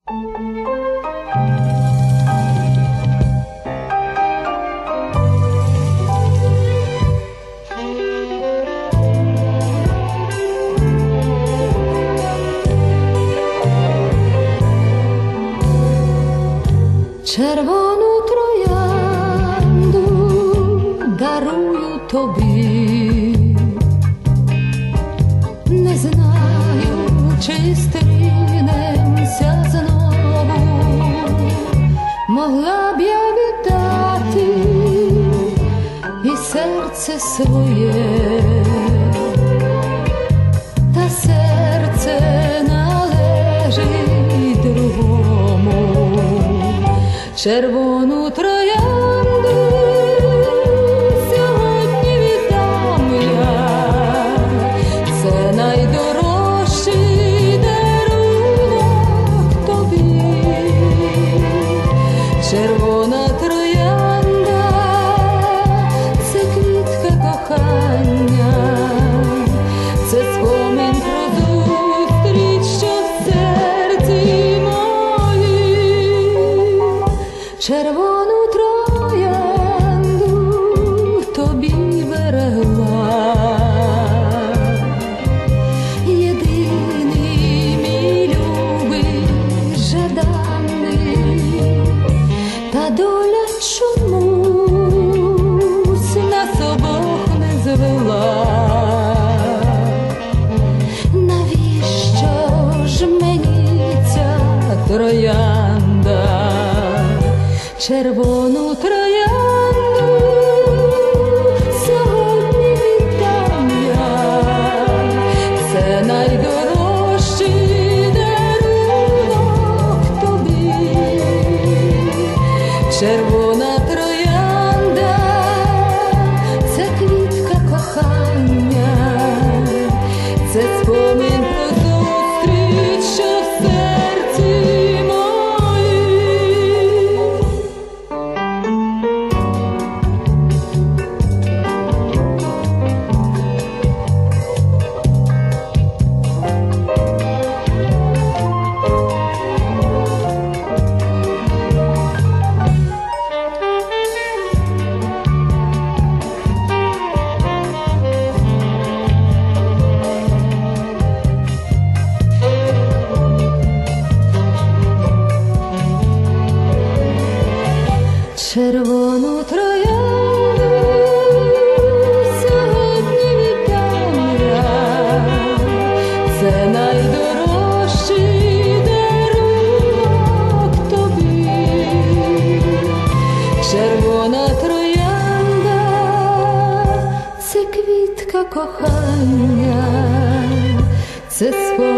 Червону троянду дарую тобі, не знаю, чи стрінемся знову, могла б я віддати і серце своє, та серце належить другому. Червону троянду сьогодні віддам я, це найдорожчий дарунок тобі. Червона троянда – це квітка кохання, це спомин про зустріч, що в серці моїм. Червону троянду тобі берегла, єдиний мій любий, жаданий, та доля чомусь нас обох не звела. Навіщо ж мені ця троянда? Червону троянду сьогодні віддам я, це найдорожчий дарунок тобі. Червона троянда – це квітка кохання, це спомин про зустріч, що в серці моїм. Червону троянду сьогодні віддам я, це найдорожчий дарунок тобі. Червона троянда – це квітка кохання, це спомин